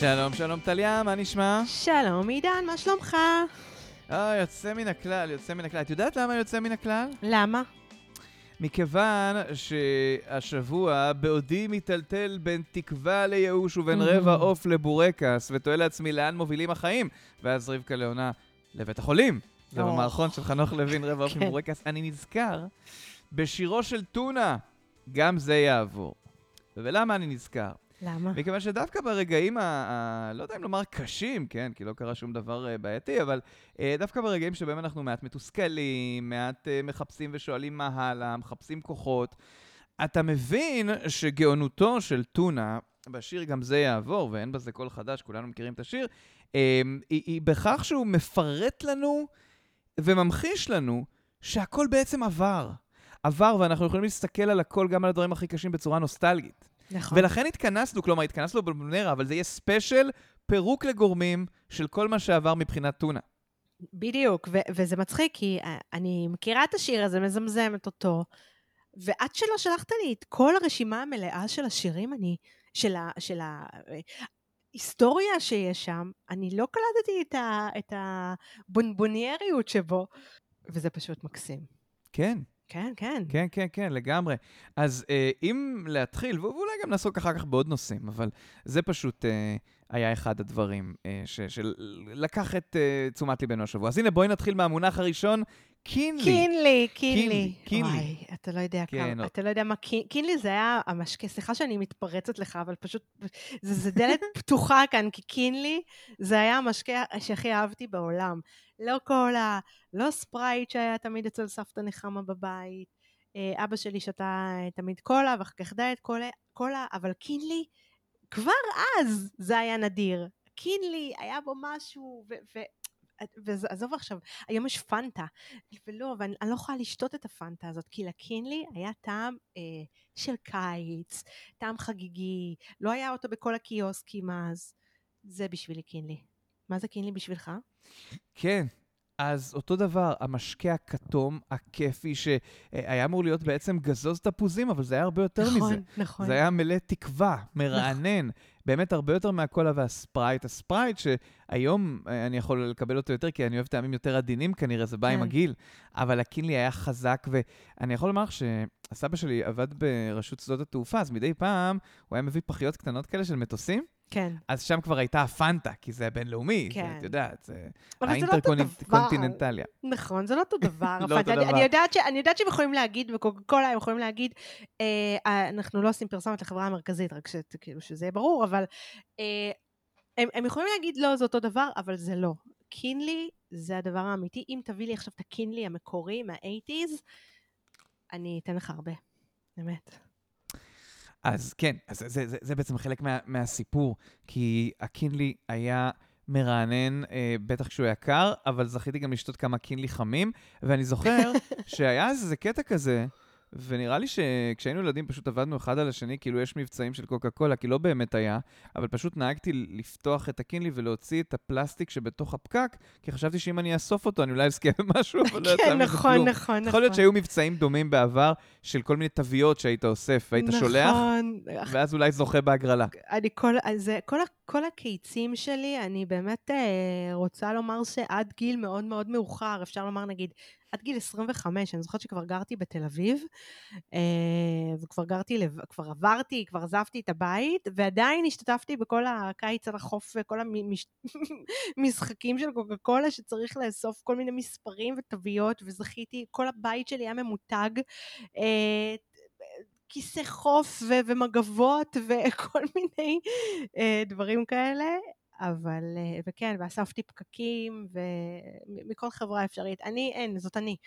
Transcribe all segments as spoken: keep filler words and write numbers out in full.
שלום, שלום טליה, מה נשמע? שלום עידן, מה שלומך? אה, יוצא מן הכלל, יוצא מן הכלל. את יודעת למה יוצא מן הכלל? למה? מכיוון שהשבוע, בעודי מטלטל בין תקווה לייאוש ובין רבע עוף לבורקס, ותוהה לעצמי לאן מובילים החיים, ואז רבקה לעונה לבית החולים. זה במערכון של חנוך לוין, רבע עוף לבורקס. אני נזכר בשירו של טונה, גם זה יעבור. ולמה אני נזכר? למה? מכיוון שדווקא ברגעים, ה- ה- לא יודע אם לומר קשים, כן, כי לא קרה שום דבר uh, בעייתי, אבל uh, דווקא ברגעים שבהם אנחנו מעט מתוסכלים, מעט uh, מחפשים ושואלים מה הלאה, מחפשים כוחות, אתה מבין שגאונותו של טונה, בשיר גם זה יעבור, ואין בזה קול חדש, כולנו מכירים את השיר, uh, היא, היא בכך שהוא מפרט לנו וממחיש לנו שהכל בעצם עבר. עבר, ואנחנו יכולים להסתכל על הכל, גם על הדברים הכי קשים בצורה נוסטלגית. נכון. ולכן התכנסנו, כלומר, התכנסנו בבלבונרה, אבל זה יהיה ספיישל פירוק לגורמים של כל מה שעבר מבחינת טונה. בדיוק, ו- וזה מצחיק, כי אני מכירה את השיר הזה, מזמזמת אותו, ועד שלא שלחת לי את כל הרשימה המלאה של השירים, אני, של ה... של ה היסטוריה שיש שם, אני לא קלטתי את, ה, את הבונבונייריות שבו, וזה פשוט מקסים. כן. כן, כן. כן, כן, כן, לגמרי. אז אה, אם להתחיל, ואולי גם נעסוק אחר כך בעוד נושאים, אבל זה פשוט אה, היה אחד הדברים אה, ש- שלקח את אה, תשומת ליבנו השבוע. אז הנה, בואי נתחיל מהמונח הראשון, קינלי. קינלי, קינלי. קינלי. וואי, אתה לא יודע כן, כמה, או... אתה לא יודע מה, קינלי זה היה המשקה, סליחה שאני מתפרצת לך, אבל פשוט, זה, זה דלת פתוחה כאן, כי קינלי זה היה המשקה שהכי אהבתי בעולם. לא קולה, לא ספרייט שהיה תמיד אצל סבתא נחמה בבית, אבא שלי שתה תמיד קולה, ואחר כך דיאט קולה, קולה, אבל קינלי, כבר אז זה היה נדיר. קינלי היה בו משהו, ו... ו ועזוב עכשיו, היום יש פנטה, ולא, ואני לא יכולה לשתות את הפנטה הזאת, כי לקינלי היה טעם אה, של קיץ, טעם חגיגי, לא היה אותו בכל הקיוסקים אז, זה בשבילי קינלי. מה זה קינלי בשבילך? כן. אז אותו דבר, המשקה הכתום, הכיפי, שהיה אמור להיות בעצם גזוז תפוזים, אבל זה היה הרבה יותר נכון, מזה. נכון. זה היה מלא תקווה, מרענן, באמת הרבה יותר מהקולה והספרייט. הספרייט שהיום אני יכול לקבל אותו יותר, כי אני אוהב טעמים יותר עדינים כנראה, זה בא עם הגיל, אבל הקינלי היה חזק, ואני יכול לומר שהסבא שלי עבד ברשות שדות התעופה, אז מדי פעם הוא היה מביא פחיות קטנות כאלה של מטוסים, כן. אז שם כבר הייתה הפנטה, כי זה הבינלאומי, כן. זה, את יודעת, זה האינטרקונטיננטליה. נכון, זה לא אותו דבר. לא אותו דבר. אני יודעת ש, אני יודעת שהם יכולים להגיד, בקוקה קולה הם יכולים להגיד, אה, אנחנו לא עושים פרסומת לחברה המרכזית, רק ש, כאילו, שזה יהיה ברור, אבל אה, הם, הם יכולים להגיד לא, זה אותו דבר, אבל זה לא. קינלי זה הדבר האמיתי. אם תביא לי עכשיו את הקינלי המקורי, מה-שמונים, אני אתן לך הרבה. באמת. אז כן, אז זה, זה, זה בעצם חלק מה, מהסיפור, כי הקינלי היה מרענן, אה, בטח כשהוא יקר, אבל זכיתי גם לשתות כמה קינלי חמים, ואני זוכר שהיה איזה קטע כזה, ונראה לי שכשהיינו ילדים פשוט עבדנו אחד על השני, כאילו יש מבצעים של קוקה קולה, כי לא באמת היה, אבל פשוט נהגתי לפתוח את הקינלי ולהוציא את הפלסטיק שבתוך הפקק, כי חשבתי שאם אני אאסוף אותו, אני אולי אזכה במשהו, אבל לא יצא מזה כלום. נכון, נכון, נכון. יכול להיות שהיו מבצעים דומים בעבר, של כל מיני תוויות שהיית אוסף, והיית שולח, ואז אולי זוכה בהגרלה. אני כל, זה, כל, כל הקיצים שלי, אני באמת רוצה לומר שעד גיל מאוד מאוד מאוחר, אפשר לומר נגיד, עד גיל עשרים וחמש, אני זוכרת שכבר גרתי בתל אביב, וכבר גרתי, כבר עברתי, כבר עזבתי את הבית, ועדיין השתתפתי בכל הקיץ על החוף, וכל המשחקים של קוקה קולה, שצריך לאסוף כל מיני מספרים ותוויות, וזכיתי, כל הבית שלי היה ממותג, כיסא חוף ו- ומגבות, וכל מיני דברים כאלה, אבל, וכן, ואספתי פקקים, ומכל חברה אפשרית. אני, אין, זאת אני.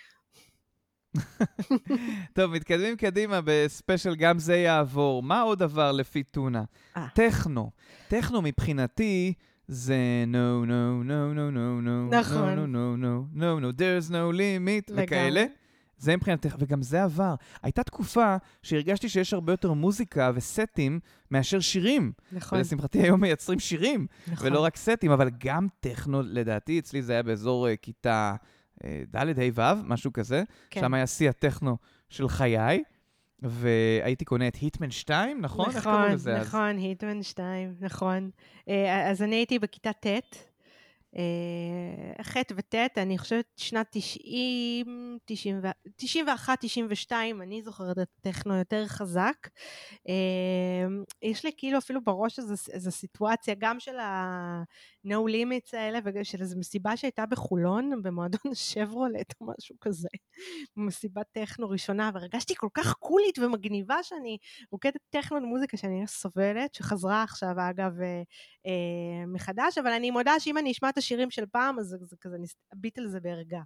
טוב, מתקדמים קדימה בספיישל גם זה יעבור. מה עוד עבר לפי טונה? טכנו. טכנו מבחינתי זה no, no, no, no, no, no, נכון. no, no, no, no, no, there's no limit, וכאלה. זה מבחינתך, וגם זה עבר. הייתה תקופה שהרגשתי שיש הרבה יותר מוזיקה וסטים מאשר שירים. נכון. ולשמחתי היום מייצרים שירים, נכון. ולא רק סטים, אבל גם טכנו, לדעתי, אצלי זה היה באזור uh, כיתה uh, ד' ה' ו', משהו כזה. כן. שם היה שיא הטכנו של חיי. והייתי קונה את היטמן שתיים, נכון? איך קראו נכון, לזה אז? נכון, היטמן שתיים, נכון. אה, אז אני הייתי בכיתה ט', אה, ח' וט', אני חושבת שנת תשעים, תשעים ו- תשעים ואחת, תשעים ושתיים, אני זוכרת את הטכנו יותר חזק. אה, יש לי כאילו אפילו בראש איזו, איזו סיטואציה, גם של ה-No Limits האלה, ושל איזו מסיבה שהייתה בחולון, במועדון שברולט או משהו כזה, מסיבת טכנו ראשונה, והרגשתי כל כך קולית ומגניבה שאני רוקדת טכנו למוזיקה שאני סובלת, שחזרה עכשיו אגב אה, אה, מחדש, אבל אני מודה שאם אני אשמע את השירים של פעם, אז זה, זה כזה, אביט על זה בהרגע.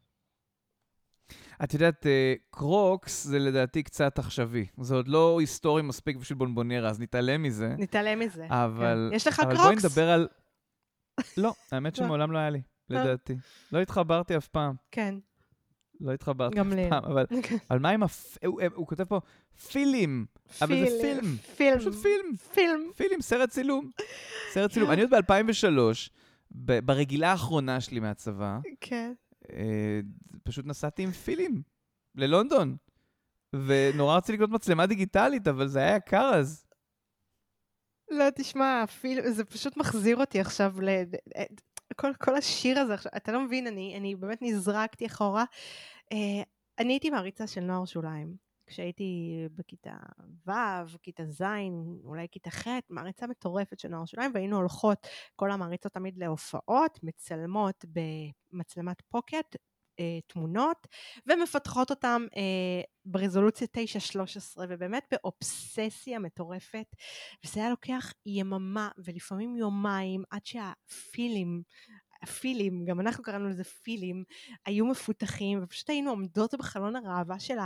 את יודעת, אה, קרוקס זה לדעתי קצת עכשווי. זה עוד לא היסטורי מספיק בשביל בונבוניירה, אז נתעלם מזה. נתעלם מזה. אבל, כן. יש לך אבל קרוקס? בואי נדבר על... לא, האמת לא. שמעולם לא היה לי, אה. לדעתי. לא התחברתי אף פעם. כן, לא התחברתי גם אף לי. פעם, אבל על מה עם הפ... הוא, הוא כותב פה פילים, אבל זה פילם. פילם. פשוט פילם. פילם. פילים, סרט צילום. סרט צילום. אני עוד ב-אלפיים ושלוש, ב- ברגילה האחרונה שלי מהצבא, כן. אה, פשוט נסעתי עם פילים ללונדון, ונורא רציתי לקנות מצלמה דיגיטלית, אבל זה היה יקר אז. לא, תשמע, פיל... זה פשוט מחזיר אותי עכשיו ל... כל, כל השיר הזה עכשיו, אתה לא מבין, אני, אני באמת נזרקתי אחורה. Uh, אני הייתי מעריצה של נוער שוליים. כשהייתי בכיתה ו', כיתה ז', אולי כיתה ח', מעריצה מטורפת של נוער שוליים, והיינו הולכות, כל המעריצות תמיד להופעות, מצלמות במצלמת פוקט, אה, תמונות, ומפתחות אותם אה, ברזולוציה תשע שלוש עשרה, ובאמת באובססיה מטורפת, וזה היה לוקח יממה, ולפעמים יומיים, עד שהפילים, הפילים, גם אנחנו קראנו לזה פילים, היו מפותחים, ופשוט היינו עומדות בחלון הראווה של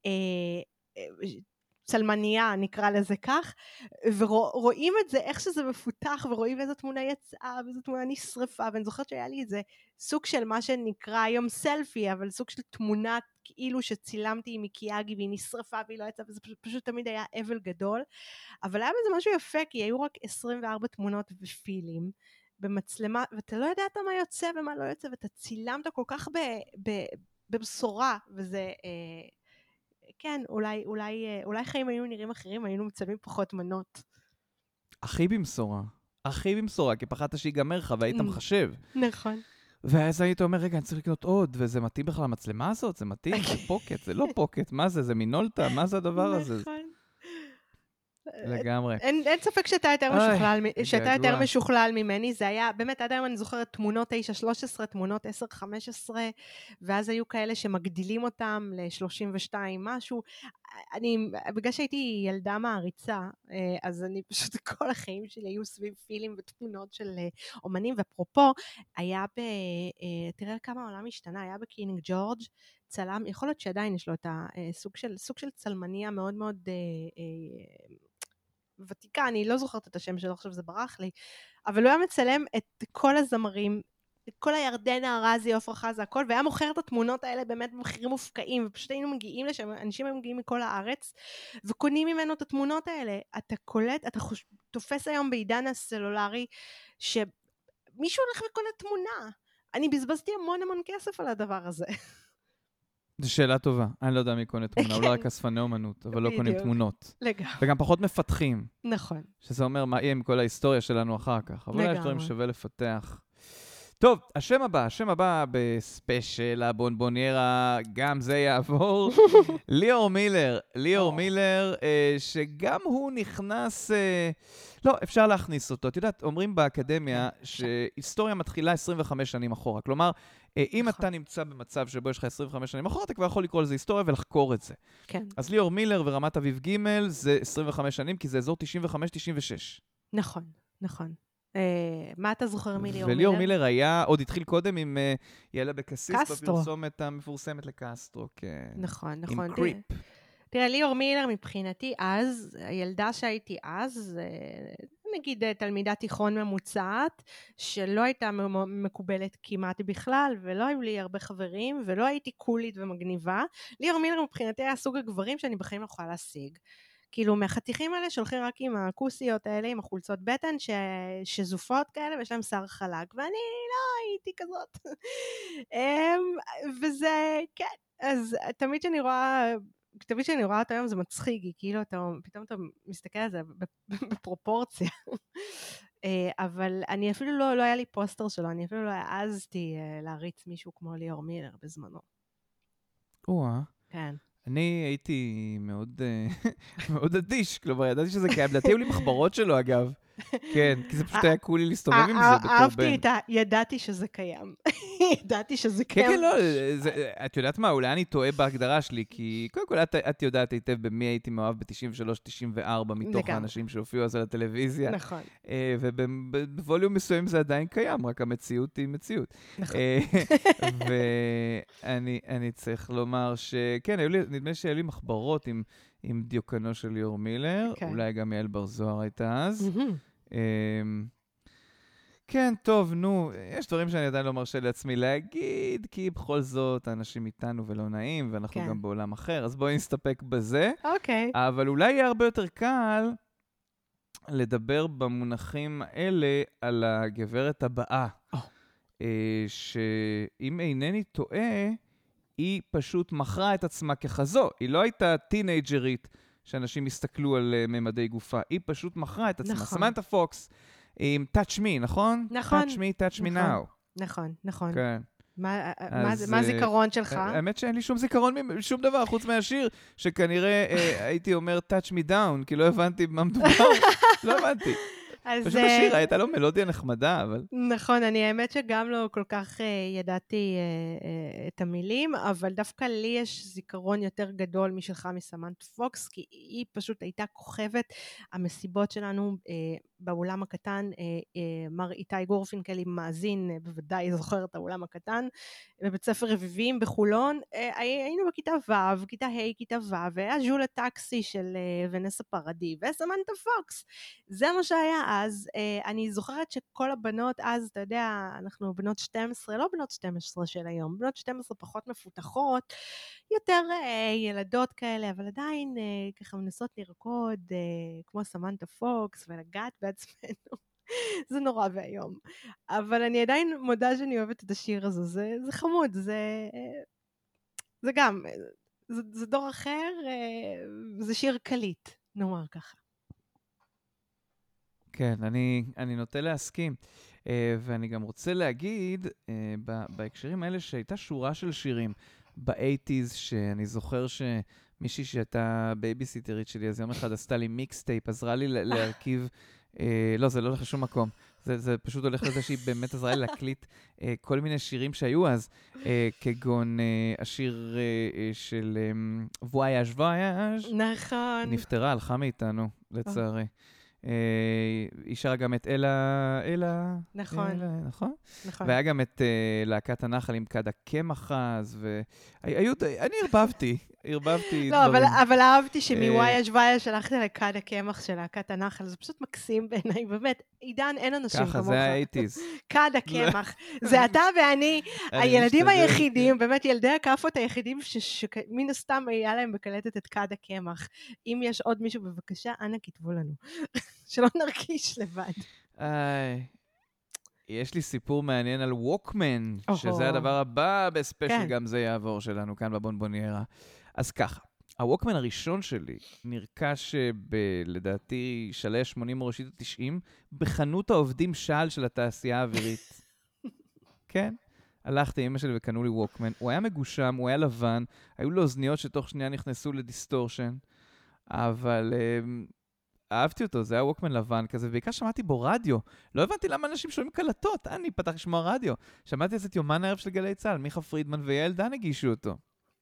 הצלמניה, נקרא לזה כך, ורואים את זה, איך שזה מפותח, ורואים איזו תמונה יצאה, ואיזו תמונה נשרפה, ואני זוכרת שהיה לי איזה סוג של מה שנקרא היום סלפי, אבל סוג של תמונה כאילו שצילמתי עם מיקיאגי, והיא נשרפה והיא לא יצאה, וזה פשוט, פשוט תמיד היה אבל גדול, אבל היה בזה משהו יפה, כי היו רק עשרים וארבע תמונות ופילים, במצלמה, ואתה לא ידעת מה יוצא ומה לא יוצא, ואתה צילמת כל כך ב, ב, בבשורה, וזה, אה, כן, אולי, אולי, אה, אולי חיים היו נראים אחרים, היינו מצלמים פחות מנות. הכי במשורה. הכי במשורה, כי פחדת שיגמר לך והיית מחשב. נכון. ואז היית אומר, רגע, אני צריך לקנות עוד, וזה מתאים בכלל למצלמה הזאת? זה מתאים? זה פוקט? זה לא פוקט. מה זה? זה מינולטה? מה זה הדבר הזה? נכון. לגמרי. אין, אין ספק שאתה יותר אוי, משוכלל, שאתה יותר געגוע. משוכלל ממני, זה היה, באמת עד היום אני זוכרת תמונות תשע שלוש עשרה, תמונות עשר חמש עשרה, ואז היו כאלה שמגדילים אותם ל-שלושים ושתיים משהו, אני, בגלל שהייתי ילדה מעריצה, אז אני פשוט כל החיים שלי היו סביב פילים ותמונות של אומנים, ואפרופו, היה ב, תראה כמה העולם השתנה, היה בקינג ג'ורג' צלם, יכול להיות שעדיין יש לו את הסוג של, סוג של צלמניה מאוד מאוד ותיקה, אני לא זוכרת את השם שלו, עכשיו זה ברח לי, אבל הוא היה מצלם את כל הזמרים, את כל הירדנה, הרזי, עופרה חזה, הכל, והיה מוכר את התמונות האלה באמת במחירים מופקעים, ופשוט היינו מגיעים לשם, אנשים היו מגיעים מכל הארץ, וקונים ממנו את התמונות האלה. אתה קולט, אתה חוש... תופס היום בעידן הסלולרי, שמישהו הולך וקונה תמונה. אני בזבזתי המון המון כסף על הדבר הזה. זו שאלה טובה. אני לא יודע מי קונה תמונה, אולי רק אספני אומנות, אבל לא קונים תמונות. לגמרי. וגם פחות מפתחים. נכון. שזה אומר מה יהיה עם כל ההיסטוריה שלנו אחר כך. אבל יש דברים לגמרי. שווה לפתח. טוב, השם הבא, השם הבא בספיישל הבונבוניירה, גם זה יעבור. ליאור מילר, ליאור מילר, אה, שגם הוא נכנס, אה, לא, אפשר להכניס אותו. את יודעת, אומרים באקדמיה שהיסטוריה מתחילה עשרים וחמש שנים אחורה. כלומר, אה, אם אתה נמצא במצב שבו יש לך עשרים וחמש שנים אחורה, אתה כבר יכול לקרוא לזה היסטוריה ולחקור את זה. כן. אז ליאור מילר ורמת אביב ג' זה עשרים וחמש שנים, כי זה אזור תשעים וחמש תשעים ושש. נכון, נכון. Uh, מה אתה זוכר מליאור מילר? וליאור מילר היה, עוד התחיל קודם עם uh, יאללה בקסיס, קסטרו. בפרסומת המפורסמת לקסטרו, כן. נכון, נכון. עם קריפ. תראה, ליאור מילר מבחינתי אז, הילדה שהייתי אז, נגיד תלמידת תיכון ממוצעת, שלא הייתה מקובלת כמעט בכלל, ולא היו לי הרבה חברים, ולא הייתי קולית ומגניבה. ליאור מילר מבחינתי היה סוג הגברים שאני בחיים לא יכולה להשיג. כאילו מהחתיכים האלה שהולכים רק עם הכוסיות האלה, עם החולצות בטן, ש... שזופות כאלה, ויש להם שר חלק, ואני לא הייתי כזאת. וזה, כן, אז תמיד שאני רואה תמיד כשאני רואה אותו היום זה מצחיק, כי כאילו אתה, פתאום אתה מסתכל על זה בפרופורציה. אבל אני אפילו לא, לא היה לי פוסטר שלו, אני אפילו לא העזתי להריץ מישהו כמו ליאור מילר בזמנו. וואה. כן. אני הייתי מאוד, מאוד אדיש, כלומר, ידעתי שזה קיים. לדעתי היו לי מחברות שלו, אגב. כן, כי זה פשוט היה קולי להסתובב עם זה בתור בן. אהבתי את ה... ידעתי שזה קיים. ידעתי שזה קיים. כן, כן, לא, את יודעת מה, אולי אני טועה בהגדרה שלי, כי קודם כל את יודעת היטב במי הייתי מאוהב ב-תשעים ושלוש תשעים וארבע, מתוך האנשים שהופיעו אז על הטלוויזיה. נכון. ובווליום מסוים זה עדיין קיים, רק המציאות היא מציאות. נכון. ואני צריך לומר שכן, נדמה שהיו לי מחברות עם דיוקנו של ליאור מילר, אולי גם יעל בר זוהר הייתה אז. כן, טוב, נו, יש דברים שאני עדיין לא מרשה לעצמי להגיד, כי בכל זאת האנשים איתנו ולא נעים, ואנחנו גם בעולם אחר, אז בואי נסתפק בזה. אוקיי. אבל אולי יהיה הרבה יותר קל לדבר במונחים האלה על הגברת הבאה, שאם אינני טועה, היא פשוט מכרה את עצמה כחזו. היא לא הייתה טינאג'רית שאנשים הסתכלו על ממדי גופה, היא פשוט מכרה את עצמה. סמנתה פוקס, עם Touch Me, נכון? נכון. Touch Me, Touch Me Now. נכון, נכון. כן. מה הזיכרון שלך? האמת שאין לי שום זיכרון משום דבר, חוץ מהשיר, שכנראה הייתי אומר Touch Me Down, כי לא הבנתי מה מדובר. לא הבנתי. פשוט השיר, הייתה לו מלודיה נחמדה, אבל... נכון, אני האמת שגם לא כל כך ידעתי את המילים, אבל דווקא לי יש זיכרון יותר גדול משלך מסמנטה פוקס, כי היא פשוט הייתה כוכבת. המסיבות שלנו באולם הקטן, מר איתי גורפינקל מאזין, בוודאי זוכר את האולם הקטן, בבית ספר רביבים בחולון, היינו בכיתה ו', כיתה ה', כיתה ו', והיה ז'ול הטקסי של ונסה פרדי, וסמנטה פוקס. זה מה שהיה אז. אני זוכרת שכל הבנות אז, אתה יודע, אנחנו בנות שתים עשרה, לא בנות שתים עשרה של היום, בנות שתים עשרה פחות מפותחות, יותר ילדות כאלה, אבל עדיין ככה מנסות לרקוד כמו סמנטה פוקס ולגעת בעצמנו. זה נורא והיום. אבל אני עדיין מודה שאני אוהבת את השיר הזה, זה, זה חמוד, זה, זה גם, זה, זה דור אחר, זה שיר קליט, נאמר ככה. כן, אני, אני נוטה להסכים, uh, ואני גם רוצה להגיד, uh, בהקשרים האלה שהייתה שורה של שירים ב-שמונים, שאני זוכר שמישהי שהייתה בייביסיטרית שלי, אז יום אחד עשתה לי מיקסטייפ, עזרה לי להרכיב, uh, לא, זה לא הולך לשום מקום, זה, זה פשוט הולך לזה שהיא באמת עזרה לי להקליט uh, כל מיני שירים שהיו אז, uh, כגון uh, השיר uh, של וויאז' וויאז', נכון. נפטרה, הלכה מאיתנו, לצערי. היא שרה גם את אלה, אלה, נכון, אלה, נכון? נכון. והיה גם את uh, להקת הנחל עם כד הקמח אז, והיו, אני הרבבתי, הרבבתי לא, דברים. אבל, אבל אהבתי שמוויאז' וויאז' שלחת לכד הקמח של להקת הנחל, זה פשוט מקסים בעיניי, באמת, עידן אין אנשים כמוך. ככה, זה ה-שמונים. כד הקמח, זה אתה ואני, הילדים היחידים, באמת ילדי הכאפות היחידים, שמן הסתם היה להם בקלטת את כד הקמח. אם יש עוד מישהו, בבקשה, אנא כתבו לנו. שלא נרגיש לבד. איי, יש לי סיפור מעניין על ווקמן, שזה הדבר הבא בספיישל, גם זה יעבור שלנו כאן בבונבוניירה. אז ככה, הווקמן הראשון שלי נרכש ב- לדעתי שלהי ה-שמונים או ראשית ה-תשעים, בחנות העובדים שעל של התעשייה האווירית. כן? הלכתי עם אמא שלי וקנו לי ווקמן. הוא היה מגושם, הוא היה לבן, היו לו אוזניות שתוך שנייה נכנסו לדיסטורשן, אבל... אהבתי אותו, זה היה ווקמן לבן כזה, ובעיקר שמעתי בו רדיו. לא הבנתי למה אנשים שומעים קלטות, אני פתח לשמוע רדיו. שמעתי את יומן הערב של גלי צהל, מיכה פרידמן ויעל דן הגישו אותו.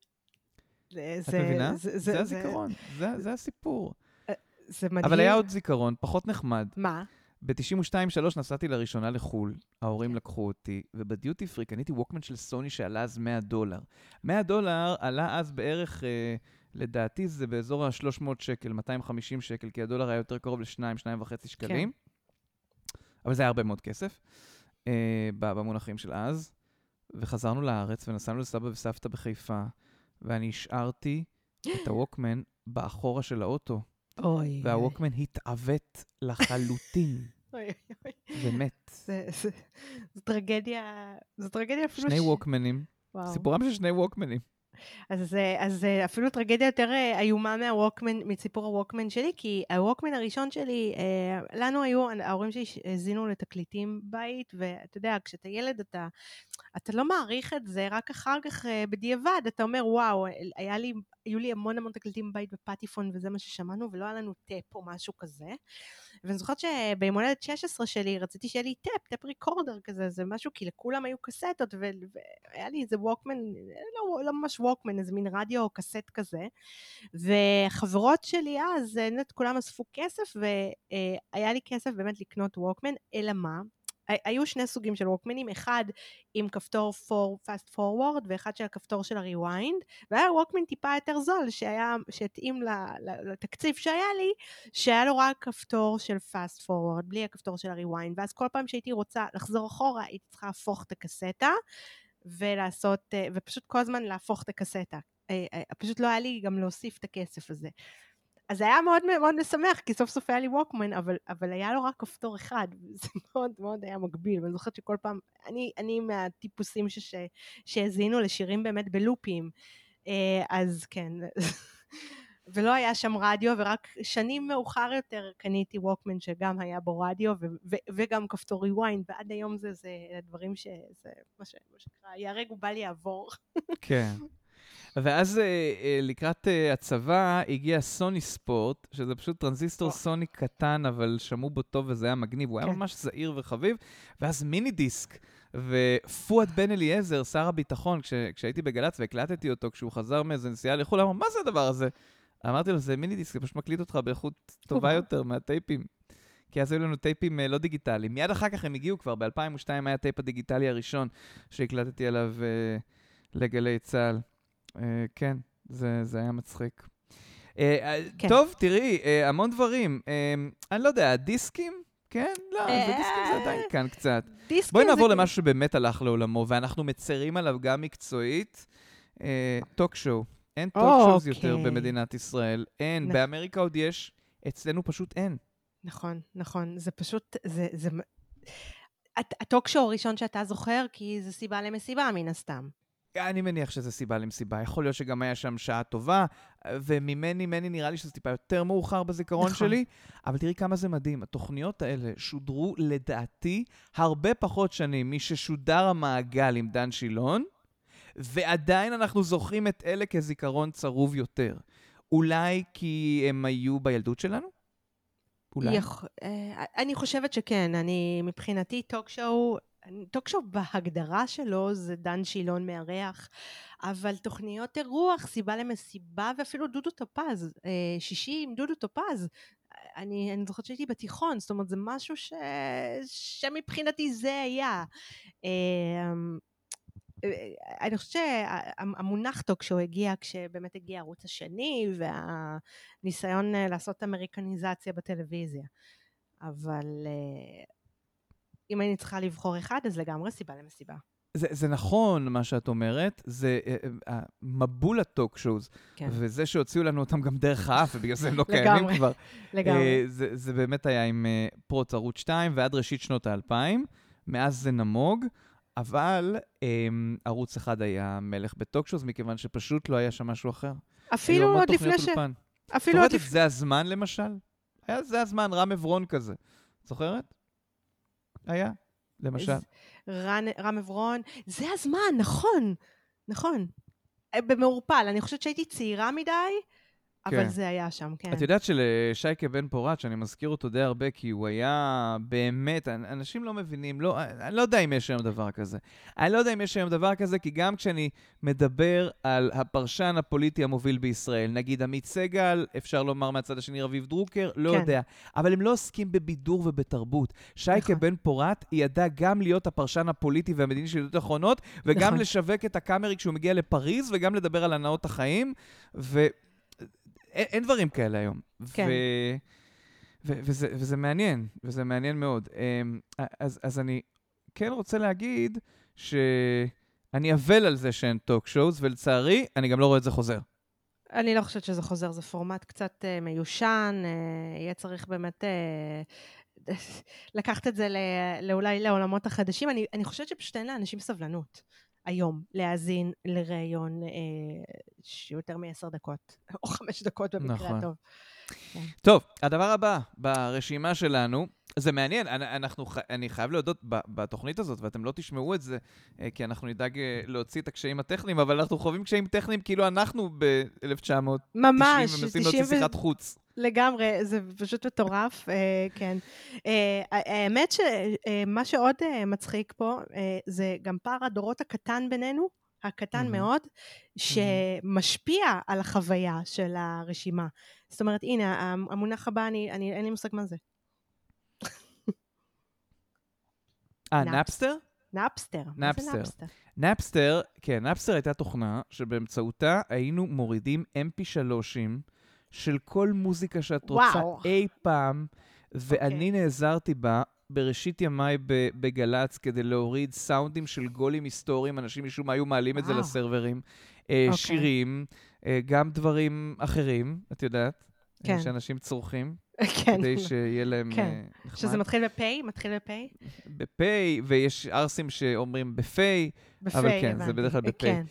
את מבינה? זה הזיכרון, זה הסיפור. זה מדהים. אבל היה עוד זיכרון, פחות נחמד. מה? ב-תשעים ושתיים שלוש נסעתי לראשונה לחול, ההורים לקחו אותי, ובדיוטי פרי קניתי ווקמן של סוני שעלה אז מאה דולר. מאה דולר עלה אז בערך... לדעתי זה באזור ה-שלוש מאות שקל, מאתיים וחמישים שקל, כי הדולר היה יותר קרוב ל-שתיים, שתיים וחצי שקלים. כן. אבל זה היה הרבה מאוד כסף, אה, במונחים של אז. וחזרנו לארץ, ונסענו לסבא וסבתא בחיפה, ואני השארתי את הווקמן באחורה של האוטו. אוי. והווקמן התעוות לחלוטין. אוי, אוי. ומת. זה, זה, זה טרגדיה, זה טרגדיה אפילו... שני ווקמנים. וואו. סיפורם של שני ווקמנים. אז, אז אפילו טרגדיה יותר איומה מהווקמן, מציפור הווקמן שלי, כי הווקמן הראשון שלי, לנו היו, ההורים שלי הזינו לתקליטים בית, ואתה יודע, כשאתה ילד אתה, אתה לא מעריך את זה, רק אחר כך בדיעבד, אתה אומר, וואו, היה לי, היו לי המון המון תקליטים בית בפטיפון, וזה מה ששמענו, ולא היה לנו טאפ או משהו כזה. ואני זוכרת שביום הולדת שש עשרה שלי, רציתי שיהיה לי טאפ, טאפ ריקורדר כזה, זה משהו, כי לכולם היו קסטות, והיה לי איזה ווקמן, לא, לא ממש ווקמן, איזה מין רדיו או קסט כזה, וחברות שלי אז, נת, כולם אספו כסף, והיה לי כסף באמת לקנות ווקמן, אלא מה? היו שני סוגים של ווקמנים, אחד עם כפתור for fast forward, ואחד של הכפתור של הריוויינד, והיה ווקמן טיפה יותר זול, שהיה, שהתאים לתקציב שהיה לי, שהיה לו רק כפתור של fast forward, בלי הכפתור של הריוויינד, ואז כל פעם שהייתי רוצה לחזור אחורה, הייתי צריכה להפוך את הקסטה, ולעשות, ופשוט כל הזמן להפוך את הקסטה. פשוט לא היה לי גם להוסיף את הכסף הזה. אז זה היה מאוד מאוד משמח, כי סוף סוף היה לי ווקמן, אבל, אבל היה לו רק כפתור אחד, וזה מאוד מאוד היה מגביל, ואני זוכרת שכל פעם, אני, אני מהטיפוסים שהזינו לשירים באמת בלופים, אז כן, ולא היה שם רדיו, ורק שנים מאוחר יותר קניתי ווקמן שגם היה בו רדיו, ו- ו- וגם כפתור ריוויינד, ועד היום זה, זה דברים שזה, מה שנקרא, יהרג ובל יעבור. כן. ואז לקראת הצבא הגיע סוני ספורט, שזה פשוט טרנזיסטור סוני קטן, אבל שמעו בו טוב וזה היה מגניב, הוא היה ממש זעיר וחביב, ואז מיני דיסק, ופואד בן אליעזר, שר הביטחון, כשהייתי בגלץ והקלטתי אותו, כשהוא חזר מאיזה נסיעה לחו"ל, אמר, מה זה הדבר הזה? אמרתי לו, זה מיני דיסק, זה פשוט מקליט אותך באיכות טובה יותר מהטייפים. כי אז היו לנו טייפים לא דיגיטליים. מיד אחר כך הם הגיעו כבר, ב-אלפיים ושתיים היה הטייפ הדיגיטלי הראשון שהקלטתי עליו לגלי צה"ל. כן, זה היה מצחיק. טוב, תראי, המון דברים. אני לא יודע, דיסקים? כן? לא, זה דיסקים זה עדיין כאן קצת. בואי נעבור למשהו שבאמת הלך לעולמו, ואנחנו מצרים עליו גם מקצועית. טוק שואו. אין טוק שואוז יותר במדינת ישראל. אין. באמריקה עוד יש, אצלנו פשוט אין. נכון, נכון. זה פשוט, זה... הטוק שואו הראשון שאתה זוכר, כי זה סיבה למסיבה מן הסתם. אני מניח שזה סיבה למסיבה. יכול להיות שגם היה שם שעה טובה, וממני, מני נראה לי שזה טיפה יותר מאוחר בזיכרון נכון. שלי, אבל תראי כמה זה מדהים. התוכניות האלה שודרו לדעתי הרבה פחות שנים מששודר המעגל עם דן שילון, ועדיין אנחנו זוכרים את אלה כזיכרון צרוב יותר. אולי כי הם היו בילדות שלנו? אולי? יכ... אני חושבת שכן. אני מבחינתי טוק שואו, טוק שואו בהגדרה שלו זה דן שילון מארח, אבל תוכניות אירוח, סיבה למסיבה, ואפילו דודו טופז, שישי עם דודו טופז, אני, אני זוכרת שהייתי בתיכון, זאת אומרת זה משהו ש... שמבחינתי זה היה. אני חושבת שהמונח טוק שואו הגיע כשבאמת הגיע הערוץ השני, והניסיון לעשות אמריקניזציה בטלוויזיה, אבל... אם אני צריכה לבחור אחד, אז לגמרי סיבה למסיבה. זה, זה נכון מה שאת אומרת, זה uh, uh, מבול הטוק שואוז, כן. וזה שהוציאו לנו אותם גם דרך האף, ובגלל זה הם לא קיימים כבר. לגמרי. Uh, זה, זה באמת היה עם uh, פרוץ ערוץ שתיים, ועד ראשית שנות האלפיים, מאז זה נמוג, אבל um, ערוץ אחד היה מלך בטוק שואוז, מכיוון שפשוט לא היה שם משהו אחר. אפילו עוד לפני ש... אפילו עוד לפני... זה הזמן למשל? היה זה הזמן, רם עברון כזה. זוכרת? היה, למשל. רן, רם עברון, זה הזמן, נכון, נכון. במעורפל, אני חושבת שהייתי צעירה מדי, אבל זה היה שם, כן. את יודעת שלשייקה בן פורת, שאני מזכיר אותו די הרבה, כי הוא היה באמת, אנשים לא מבינים, לא, אני לא יודע אם יש היום דבר כזה. אני לא יודע אם יש היום דבר כזה, כי גם כשאני מדבר על הפרשן הפוליטי המוביל בישראל, נגיד עמית סגל, אפשר לומר מהצד השני רביב דרוקר, לא כן. יודע. אבל הם לא עוסקים בבידור ובתרבות. שייקה בן פורת ידע גם להיות הפרשן הפוליטי והמדיני של ידיעות אחרונות, וגם נכון. לשווק את הקאמרי כשהוא מגיע לפריז, וגם לדבר על הנאות החיים, ו... אין, אין דברים כאלה היום. כן. ו, ו, וזה, וזה מעניין, וזה מעניין מאוד. אז, אז אני כן רוצה להגיד שאני אבל על זה שאין טוק שואוז, ולצערי, אני גם לא רואה את זה חוזר. אני לא חושבת שזה חוזר, זה פורמט קצת uh, מיושן, uh, יהיה צריך באמת uh, לקחת את זה לא, אולי לעולמות החדשים. אני, אני חושבת שפשוט אין לאנשים סבלנות. היום להאזין לראיון אה, שיותר מעשר דקות, או חמש דקות במקרה נכון. הטוב. טוב, הדבר הבא ברשימה שלנו, זה מעניין, אנחנו, אני חייב להודות בתוכנית הזאת, ואתם לא תשמעו את זה, כי אנחנו נדאג להוציא את הקשיים הטכניים, אבל אנחנו חווים קשיים טכניים כאילו אנחנו ב-אלף תשע מאות תשעים ממש, ומנסים להוציא שיחת חוץ. לגמרי, זה פשוט מטורף, כן. האמת שמה שעוד מצחיק פה, זה גם פער הדורות הקטן בינינו, הקטן מאוד, שמשפיע על החוויה של הרשימה. זאת אומרת, הנה, המונח הבא, אין לי מושג מה זה. אה, נאפסטר? נאפסטר, מה זה נאפסטר? נאפסטר, כן, נאפסטר הייתה תוכנה שבאמצעותה היינו מורידים אם פי שלושים של כל מוזיקה שאת רוצה אי פעם, ואני נעזרתי בה בראשית ימיי בגלץ כדי להוריד סאונדים של גולים היסטוריים, אנשים משום מה היו מעלים את זה לסרברים, שירים, גם דברים אחרים, את יודעת, שאנשים צורכים. כדי שיהיה להם נחמד. שזה מתחיל בפיי? מתחיל בפיי? בפיי, ויש ארסים שאומרים בפיי, אבל כן, זה בדרך כלל בפיי.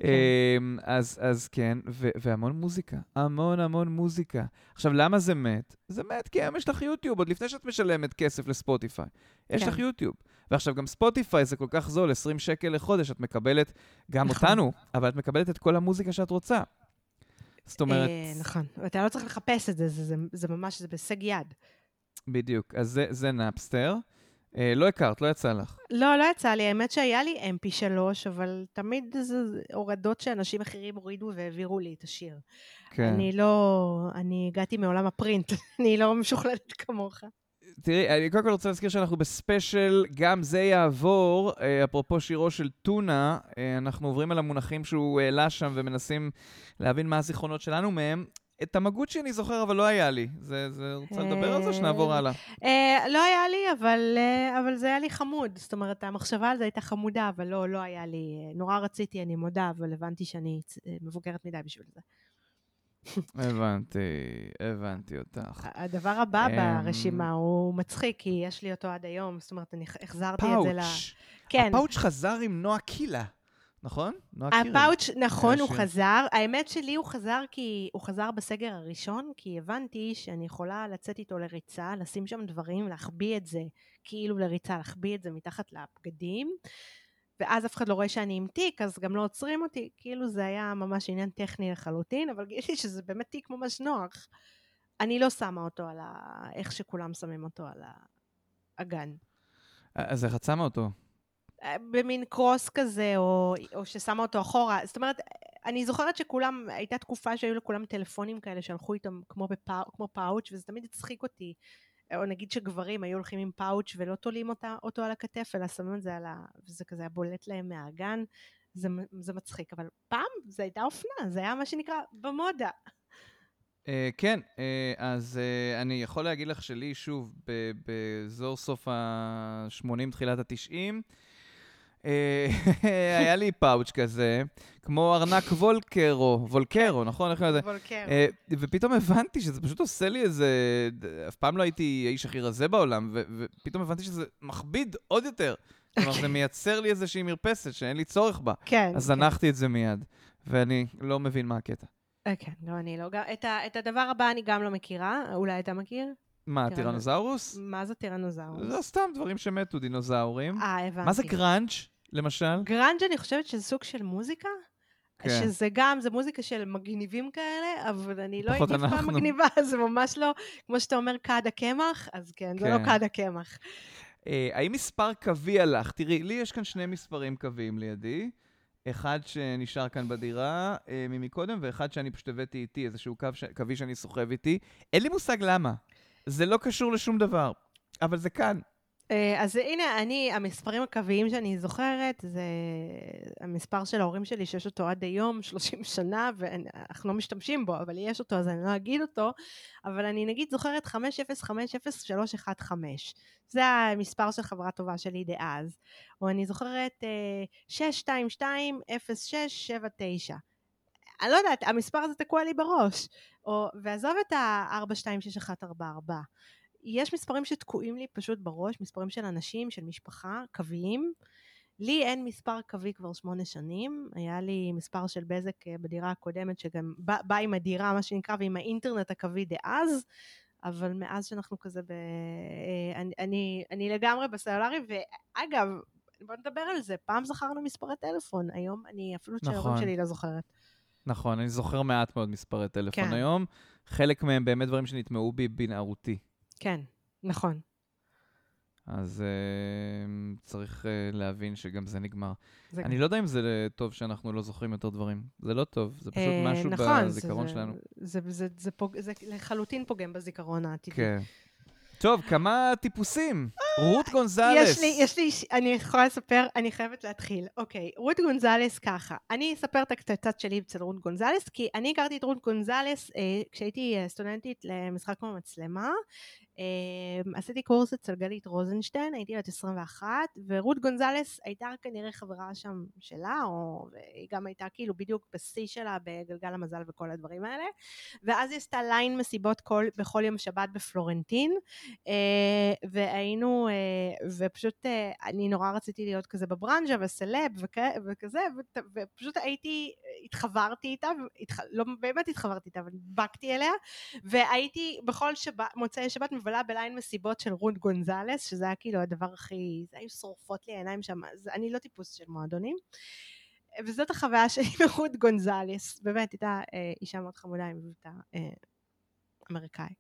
אז כן, והמון מוזיקה, המון המון מוזיקה. עכשיו, למה זה מת? זה מת כי היום יש לך יוטיוב, עוד לפני שאת משלמת כסף לספוטיפיי. יש לך יוטיוב. ועכשיו גם ספוטיפיי זה כל כך זול, עשרים שקל לחודש, את מקבלת גם אותנו, אבל את מקבלת את כל המוזיקה שאת רוצה. זאת אומרת... נכון, ואתה לא צריך לחפש את זה, זה ממש, זה בסג יד. בדיוק, אז זה נאפסטר. לא הכרת, לא יצא לך. לא, לא יצא לי, האמת שהיה לי אם פי שלוש, אבל תמיד זה הורדות שאנשים אחרים הורידו והעבירו לי את השיר. אני לא, אני הגעתי מעולם הפרינט, אני לא משוכללת כמוך. תראי, אני קודם כל רוצה להזכיר שאנחנו בספיישל, גם זה יעבור, אפרופו שירו של טונה, אנחנו עוברים על המונחים שהוא העלה שם ומנסים להבין מה הזיכרונות שלנו מהם. את המגוצ'י אני זוכר, אבל לא היה לי. זה, זה, רוצה לדבר על זה שנעבור הלאה? לא היה לי, אבל, אבל זה היה לי חמוד. זאת אומרת, המחשבה על זה הייתה חמודה, אבל לא, לא היה לי. נורא רציתי, אני מודה, אבל הבנתי שאני מבוגרת מדי בשביל זה. הבנתי, הבנתי אותך. הדבר הבא ברשימה הוא מצחיק, כי יש לי אותו עד היום, זאת אומרת, אני החזרתי את זה ל... כן. הפאוץ' חזר עם נועה קילה, נכון? הפאוץ', נכון, הוא חזר. האמת שלי הוא חזר כי הוא חזר בסגר הראשון, כי הבנתי שאני יכולה לצאת איתו לריצה, לשים שם דברים, להחביא את זה, כאילו לריצה, להחביא את זה מתחת לבגדים, ואז אף אחד לא רואה שאני עם תיק, אז גם לא עוצרים אותי, כאילו זה היה ממש עניין טכני לחלוטין, אבל גיליתי שזה באמת תיק ממש נוח. אני לא שמה אותו על ה... איך שכולם שמים אותו על האגן. אז איך את שמה אותו? במין קרוס כזה, או, או ששמה אותו אחורה. זאת אומרת, אני זוכרת שכולם, הייתה תקופה שהיו לכולם טלפונים כאלה, שהלכו איתם כמו, בפאו, כמו פאוץ', וזה תמיד הצחיק אותי. או נגיד שגברים היו הולכים עם פאוץ' ולא תולים אותה, אותו על הכתף, אלא שמים את זה על ה... וזה כזה הבולט להם מהאגן, זה, זה מצחיק. אבל פעם זה הייתה אופנה, זה היה מה שנקרא במודה. Uh, כן, uh, אז uh, אני יכול להגיד לך שלי שוב, באזור סוף ה-שמונים, תחילת ה-תשעים, uh, היה לי פאוץ' כזה, כמו ארנק וולקרו, וולקרו, נכון? וולקרו. Uh, ופתאום הבנתי שזה פשוט עושה לי איזה, אף פעם לא הייתי האיש הכי רזה בעולם, ו- ופתאום הבנתי שזה מכביד עוד יותר. זאת אומרת, זה מייצר לי איזושהי מרפסת שאין לי צורך בה. כן. אז זנחתי את זה מיד, ואני לא מבין מה הקטע. כן, לא, אני לא... את, ה, את הדבר הבא אני גם לא מכירה, אולי אתה מכיר? מה, טירנוזאורוס? מה זה טירנוזאורוס? זה סתם דברים שמתו, דינוזאורים. אה, הבנתי. מה זה גראנג', למשל? גראנג' אני חושבת שזה סוג של מוזיקה, כן. שזה גם, זה מוזיקה של מגניבים כאלה, אבל אני לא הייתי פעם מגניבה, זה ממש לא, כמו שאתה אומר, קד הקמח, אז כן, כן. זה לא קד הקמח. אה, האם מספר קווי הלך? תראי, לי יש כאן שני מספרים קוויים לידי. אחד שנשאר כאן בדירה אה, ממקודם, ואחד שאני פשוט הבאתי איתי, איזשהו קו ש... קווי שאני סוחב איתי. אין לי מושג למה. זה לא קשור לשום דבר, אבל זה כאן. אה, אז הנה, אני, המספרים הקוויים שאני זוכרת, זה המספר של ההורים שלי, שיש אותו עד היום, שלושים שנה, ואנחנו לא משתמשים בו, אבל יש אותו, אז אני לא אגיד אותו, אבל אני נגיד זוכרת חמש אפס חמש אפס שלוש אחת חמש. זה המספר של חברה טובה שלי דאז. או אני זוכרת שש שתיים שתיים אפס שש שבע תשע. אני לא יודעת, המספר הזה תקוע לי בראש. או, ועזוב את ה-ארבע שתיים שש אחת ארבע ארבע. יש מספרים שתקועים לי פשוט בראש, מספרים של אנשים, של משפחה, קוויים, לי אין מספר קווי כבר שמונה שנים, היה לי מספר של בזק בדירה הקודמת, שגם בא, בא עם הדירה, מה שנקרא, ועם האינטרנט הקווי דאז, אבל מאז שאנחנו כזה ב... אני, אני, אני לגמרי בסלולרי, ואגב, בוא נדבר על זה, פעם זכרנו מספרי טלפון, היום אני אפילו את שההורים שלי לא זוכרת. נכון, אני זוכר מעט מאוד מספרי טלפון כן. היום, חלק מהם באמת דברים שנטמעו בי בנערותי. כן, נכון. אז uh, צריך uh, להבין שגם זה נגמר. זה אני גם... לא יודע אם זה טוב שאנחנו לא זוכרים יותר דברים. זה לא טוב, זה פשוט אה, משהו נכון, בזיכרון זה, שלנו. זה, זה, זה, זה, פוג... זה לחלוטין פוגם בזיכרון העתידי. כן. טוב, כמה טיפוסים. רות גונזלס. יש לי, יש לי, אני יכולה לספר, אני חייבת להתחיל. אוקיי, רות גונזלס ככה. אני אספר את הקטטת שלי אצל רות גונזלס, כי אני הכרתי את רות גונזלס אה, כשהייתי סטודנטית למשחק במצלמה. אה, עשיתי קורס אצל גלית רוזנשטיין, הייתי בת עשרים ואחת, ורות גונזלס הייתה כנראה חברה שם שלה, או היא גם הייתה כאילו בדיוק בשיא שלה בגלגל המזל וכל הדברים האלה. ואז היא עשתה ליין מסיבות כל, בכל יום שבת בפלורנטין, Uh, והיינו, uh, ופשוט uh, אני נורא רציתי להיות כזה בברנז'ה וסלב וכ- וכזה, ו- ופשוט הייתי, התחברתי איתה, התח- לא באמת התחברתי איתה, אבל נדבקתי אליה, והייתי בכל שבת, מוצאי שבת מבלה בליין מסיבות של רות גונזלס, שזה היה כאילו הדבר הכי, זה היו שורפות לי העיניים שם, זה, אני לא טיפוס של מועדונים, וזאת החוויה שלי מרות גונזלס, באמת הייתה uh, אישה מאוד חמודה עם מבטא uh, אמריקאי.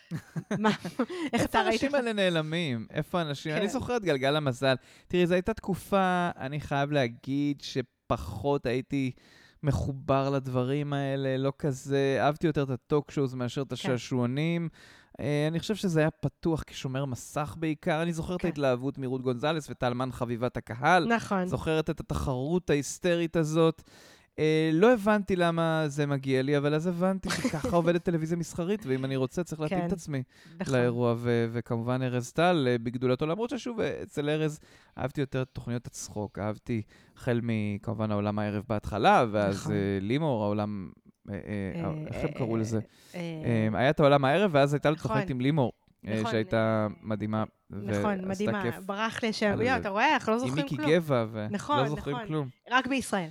איפה האנשים האלה נעלמים? איפה האנשים? אני זוכר את גלגל המזל. תראי, זו הייתה תקופה, אני חייב להגיד שפחות הייתי מחובר לדברים האלה, לא כזה, אהבתי יותר את הטוק-שואוז מאשר את השעשועונים. אני חושב שזה היה פתוח כשומר מסך בעיקר. אני זוכרת את ההתלהבות מרות גונזלס וטלמן חביבת הקהל. נכון. זוכרת את התחרות ההיסטרית הזאת. Uh, לא הבנתי למה זה מגיע לי, אבל אז הבנתי שככה עובדת טלוויזיה מסחרית, ואם אני רוצה צריך להתאים כן, את עצמי נכון. לאירוע, ו- וכמובן ארז טל uh, בגדולתו, למרות ששוב, אצל ארז אהבתי יותר את תוכניות הצחוק, אהבתי החל מכמובן העולם הערב בהתחלה, ואז נכון. uh, לימור, העולם, uh, uh, איך הם קראו לזה? אה, Uh, היה את העולם הערב, ואז הייתה לו נכון. תוכנית עם לימור, uh, נכון, שהייתה אה, מדהימה, נכון, מדהימה, כיף ברח לי שם, על יו, זה. אתה רואה, אנחנו לא עם זוכרים מיקי כלום. גבע, ולא נכון, זוכרים נכון. כלום. רק בישראל.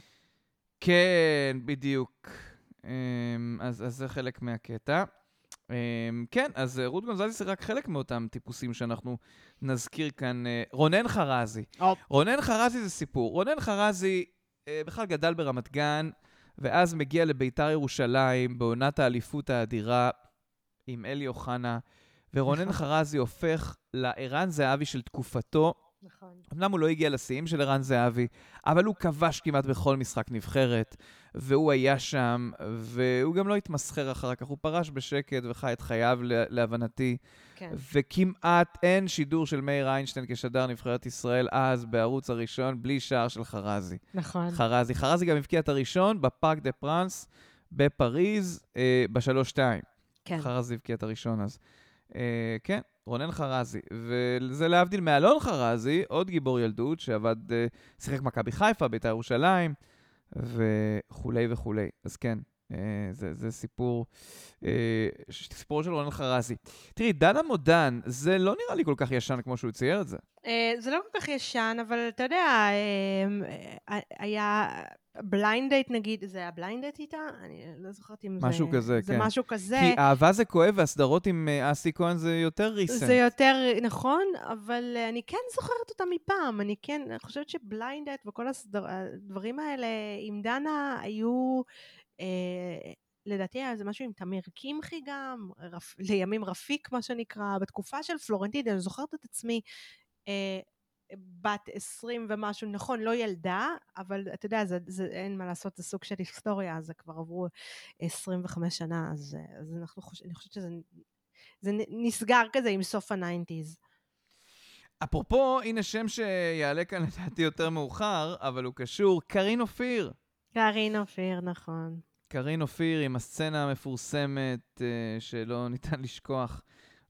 כן, בדיוק. אז, אז זה חלק מהקטע. כן, אז רות גונזלס זה רק חלק מאותם טיפוסים שאנחנו נזכיר כאן. רונן חרזי. אופ. רונן חרזי זה סיפור. רונן חרזי בכלל גדל ברמת גן, ואז מגיע לביתר ירושלים בעונת האליפות האדירה עם אלי אוחנה, ורונן חרזי הופך לערן זהבי של תקופתו. נכון. אמנם הוא לא הגיע לשיאים של ערן זהבי, אבל הוא כבש כמעט בכל משחק נבחרת, והוא היה שם, והוא גם לא התמסחר אחר כך, הוא פרש בשקט וחי את חייו להבנתי, כן. וכמעט אין שידור של מאיר איינשטיין כשדר נבחרת ישראל אז בערוץ הראשון, בלי שער של חרזי. נכון. חרזי. חרזי גם הבקיע את הראשון בפארק דה פרנס בפריז, אה, בשלוש שתיים. כן. חרזי הבקיע את הראשון אז. אה, כן. רונן חרזי, וזה להבדיל מאלון חרזי, עוד גיבור ילדות שעבד, שיחק מכבי חיפה, בית"ר ירושלים, וכולי וכולי. אז כן, זה, זה סיפור, סיפור של רונן חרזי. תראי, דנה מודן, זה לא נראה לי כל כך ישן כמו שהוא צייר את זה. זה לא כל כך ישן, אבל אתה יודע, היה בליינד דייט נגיד, זה היה בליינד דייט איתה? אני לא זוכרת אם זה... משהו כזה, זה כן. זה משהו כזה. כי אהבה זה כואב, והסדרות עם אסי כהן זה יותר ריסנט. זה יותר, נכון, אבל אני כן זוכרת אותה מפעם, אני כן, אני חושבת שבליינד דייט וכל הסדר, הדברים האלה עם דנה היו... אה, לדעתי היה זה משהו עם תמיר קמחי גם, רפ, לימים רפיק מה שנקרא, בתקופה של פלורנטין, אני זוכרת את עצמי, אה, בת עשרים ומשהו, נכון, לא ילדה, אבל אתה יודע, זה, זה, אין מה לעשות, זה סוג של היסטוריה, אז זה כבר עברו עשרים וחמש שנה, אז, אז אנחנו חוש, אני חושבת שזה זה נסגר כזה עם סוף הניינטיז. אפרופו, הנה שם שיעלה כאן לדעתי יותר מאוחר, אבל הוא קשור, קרין אופיר. קרין אופיר, נכון. קרין אופיר עם הסצנה המפורסמת uh, שלא ניתן לשכוח